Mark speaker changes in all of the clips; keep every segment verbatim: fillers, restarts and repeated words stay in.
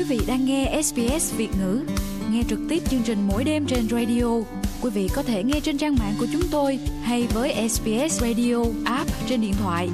Speaker 1: Quý vị đang nghe ét bê ét Việt ngữ. Nghe trực tiếp chương trình mỗi đêm trên radio. Quý vị có thể nghe trên trang mạng của chúng tôi hay với ét bê ét Radio app trên điện thoại.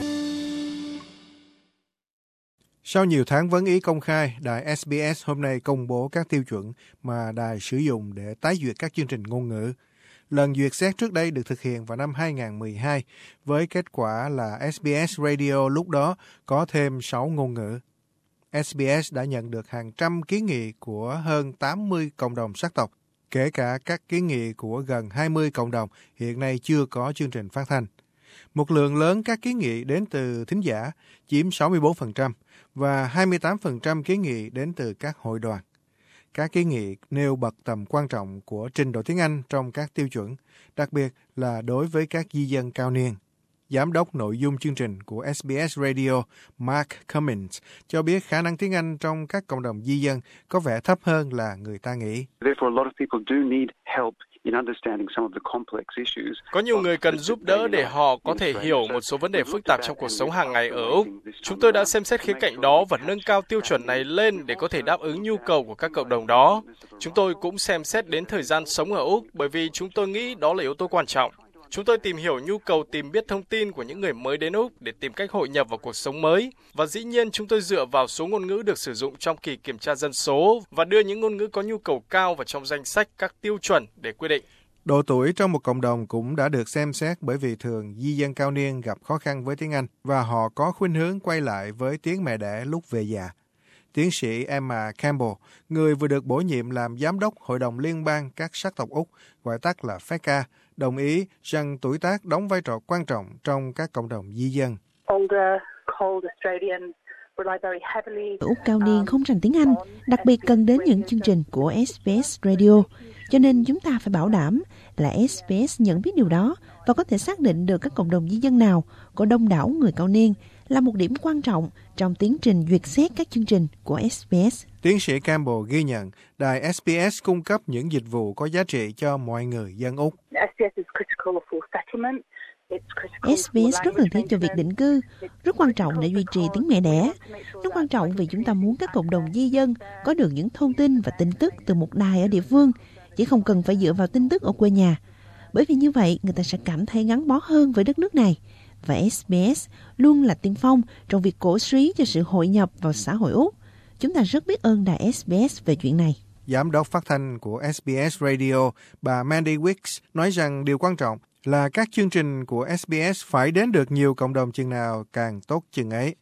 Speaker 2: Sau nhiều tháng vấn ý công khai, đài ét bê ét hôm nay công bố các tiêu chuẩn mà đài sử dụng để tái duyệt các chương trình ngôn ngữ. Lần duyệt xét trước đây được thực hiện vào năm hai không một hai, với kết quả là ét bê ét Radio lúc đó có thêm sáu ngôn ngữ. ét bê ét đã nhận được hàng trăm kiến nghị của hơn tám mươi cộng đồng sắc tộc, kể cả các kiến nghị của gần hai mươi cộng đồng hiện nay chưa có chương trình phát thanh. Một lượng lớn các kiến nghị đến từ thính giả, chiếm sáu mươi bốn phần trăm, và hai mươi tám phần trăm kiến nghị đến từ các hội đoàn. Các kiến nghị nêu bật tầm quan trọng của trình độ tiếng Anh trong các tiêu chuẩn, đặc biệt là đối với các di dân cao niên. Giám đốc nội dung chương trình của ét bê ét Radio, Mark Cummins, cho biết khả năng tiếng Anh trong các cộng đồng di dân có vẻ thấp hơn là người ta nghĩ.
Speaker 3: Có nhiều người cần giúp đỡ để họ có thể hiểu một số vấn đề phức tạp trong cuộc sống hàng ngày ở Úc. Chúng tôi đã xem xét khía cạnh đó và nâng cao tiêu chuẩn này lên để có thể đáp ứng nhu cầu của các cộng đồng đó. Chúng tôi cũng xem xét đến thời gian sống ở Úc bởi vì chúng tôi nghĩ đó là yếu tố quan trọng. Chúng tôi tìm hiểu nhu cầu tìm biết thông tin của những người mới đến Úc để tìm cách hội nhập vào cuộc sống mới. Và dĩ nhiên chúng tôi dựa vào số ngôn ngữ được sử dụng trong kỳ kiểm tra dân số và đưa những ngôn ngữ có nhu cầu cao vào trong danh sách các tiêu chuẩn để quyết định.
Speaker 2: Độ tuổi trong một cộng đồng cũng đã được xem xét bởi vì thường di dân cao niên gặp khó khăn với tiếng Anh và họ có khuynh hướng quay lại với tiếng mẹ đẻ lúc về già. Tiến sĩ Emma Campbell, người vừa được bổ nhiệm làm giám đốc Hội đồng Liên bang các sắc tộc Úc, gọi tắt là ép e xê a, đồng ý rằng tuổi tác đóng vai trò quan trọng trong các cộng đồng di dân.
Speaker 4: Úc cao niên không rành tiếng Anh, đặc biệt cần đến những chương trình của ét bê ét Radio. Cho nên chúng ta phải bảo đảm là ét bê ét nhận biết điều đó và có thể xác định được các cộng đồng di dân nào có đông đảo người cao niên là một điểm quan trọng trong tiến trình duyệt xét các chương trình của ét bê ét.
Speaker 2: Tiến sĩ Campbell ghi nhận đài ét bê ét cung cấp những dịch vụ có giá trị cho mọi người dân Úc.
Speaker 4: ét bê ét rất cần thiết cho việc định cư, rất quan trọng để duy trì tiếng mẹ đẻ. Nó quan trọng vì chúng ta muốn các cộng đồng di dân có được những thông tin và tin tức từ một đài ở địa phương, chỉ không cần phải dựa vào tin tức ở quê nhà. Bởi vì như vậy, người ta sẽ cảm thấy gắn bó hơn với đất nước này. Và ét bê ét luôn là tiên phong trong việc cổ suý cho sự hội nhập vào xã hội Úc. Chúng ta rất biết ơn đài ét bê ét về chuyện này.
Speaker 2: Giám đốc phát thanh của ét bê ét Radio, bà Mandy Wicks, nói rằng điều quan trọng là các chương trình của ét bê ét phải đến được nhiều cộng đồng chừng nào càng tốt chừng ấy.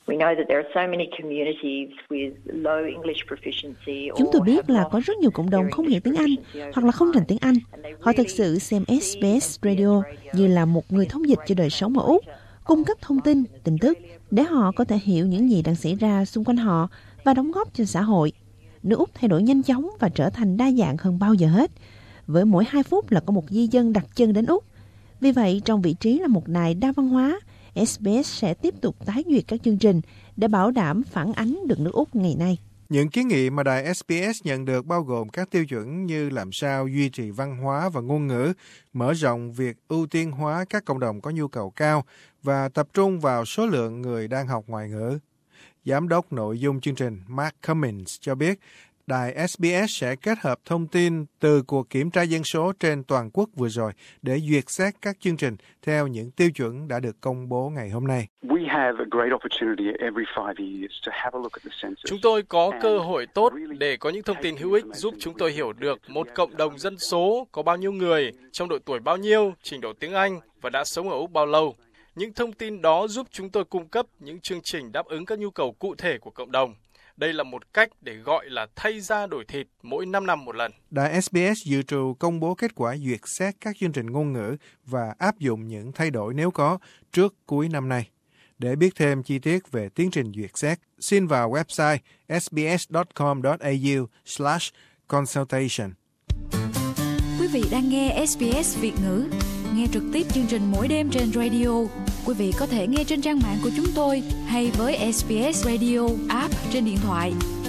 Speaker 4: Chúng tôi biết là có rất nhiều cộng đồng không hiểu tiếng Anh hoặc là không rành tiếng Anh. Họ thực sự xem ét bê ét Radio như là một người thông dịch cho đời sống ở Úc, cung cấp thông tin, tin tức để họ có thể hiểu những gì đang xảy ra xung quanh họ và đóng góp cho xã hội. Nước Úc thay đổi nhanh chóng và trở thành đa dạng hơn bao giờ hết. Với mỗi hai phút là có một di dân đặt chân đến Úc. Vì vậy, trong vị trí là một đài đa văn hóa, ét bê ét sẽ tiếp tục tái duyệt các chương trình để bảo đảm phản ánh được nước Úc ngày nay.
Speaker 2: Những kiến nghị mà đài ét bê ét nhận được bao gồm các tiêu chuẩn như làm sao duy trì văn hóa và ngôn ngữ, mở rộng việc ưu tiên hóa các cộng đồng có nhu cầu cao và tập trung vào số lượng người đang học ngoại ngữ. Giám đốc nội dung chương trình Mark Cummins cho biết, đài ét bê ét sẽ kết hợp thông tin từ cuộc kiểm tra dân số trên toàn quốc vừa rồi để duyệt xét các chương trình theo những tiêu chuẩn đã được công bố ngày hôm nay.
Speaker 3: Chúng tôi có cơ hội tốt để có những thông tin hữu ích giúp chúng tôi hiểu được một cộng đồng dân số có bao nhiêu người, trong độ tuổi bao nhiêu, trình độ tiếng Anh và đã sống ở Úc bao lâu. Những thông tin đó giúp chúng tôi cung cấp những chương trình đáp ứng các nhu cầu cụ thể của cộng đồng. Đây là một cách để gọi là thay da đổi thịt mỗi năm năm một lần.
Speaker 2: Đài ét bê ét dự trù công bố kết quả duyệt xét các chương trình ngôn ngữ và áp dụng những thay đổi nếu có trước cuối năm nay. Để biết thêm chi tiết về tiến trình duyệt xét, xin vào website sbs.com.au slash consultation.
Speaker 1: Quý vị đang nghe ét bê ét Việt ngữ. Nghe trực tiếp chương trình mỗi đêm trên radio. Quý vị có thể nghe trên trang mạng của chúng tôi hay với ét bê ét Radio app trên điện thoại.